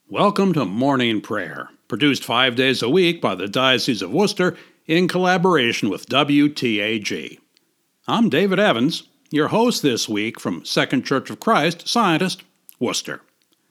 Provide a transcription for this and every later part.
Welcome to Morning Prayer, produced 5 days a week by the Diocese of Worcester in collaboration with WTAG. I'm David Evans, your host this week from Second Church of Christ, Scientist, Worcester.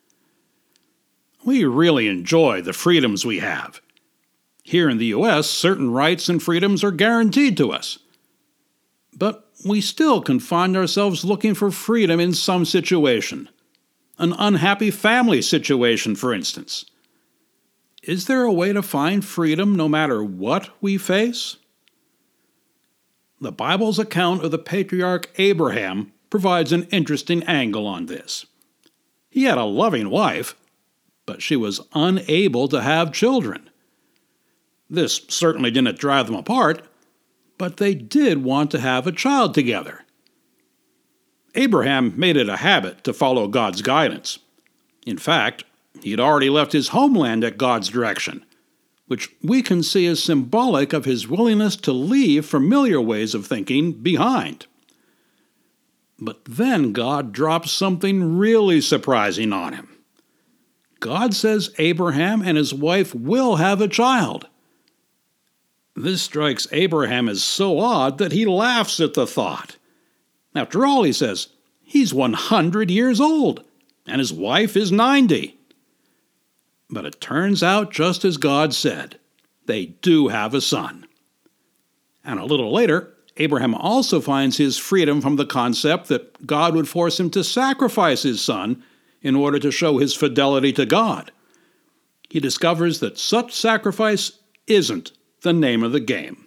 We really enjoy the freedoms we have. Here in the U.S., certain rights and freedoms are guaranteed to us. But we still can find ourselves looking for freedom in some situation. An unhappy family situation, for instance. Is there a way to find freedom no matter what we face? The Bible's account of the patriarch Abraham provides an interesting angle on this. He had a loving wife, but she was unable to have children. This certainly didn't drive them apart, but they did want to have a child together. Abraham made it a habit to follow God's guidance. In fact, he had already left his homeland at God's direction, which we can see as symbolic of his willingness to leave familiar ways of thinking behind. But then God drops something really surprising on him. God says Abraham and his wife will have a child. This strikes Abraham as so odd that he laughs at the thought. After all, he says, he's 100 years old, and his wife is 90. But it turns out just as God said. They do have a son. And a little later, Abraham also finds his freedom from the concept that God would force him to sacrifice his son in order to show his fidelity to God. He discovers that such sacrifice isn't the name of the game.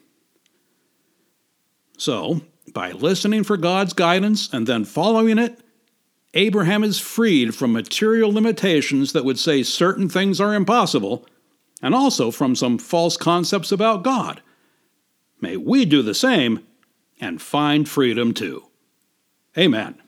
So, by listening for God's guidance and then following it, Abraham is freed from material limitations that would say certain things are impossible, and also from some false concepts about God. May we do the same and find freedom too. Amen.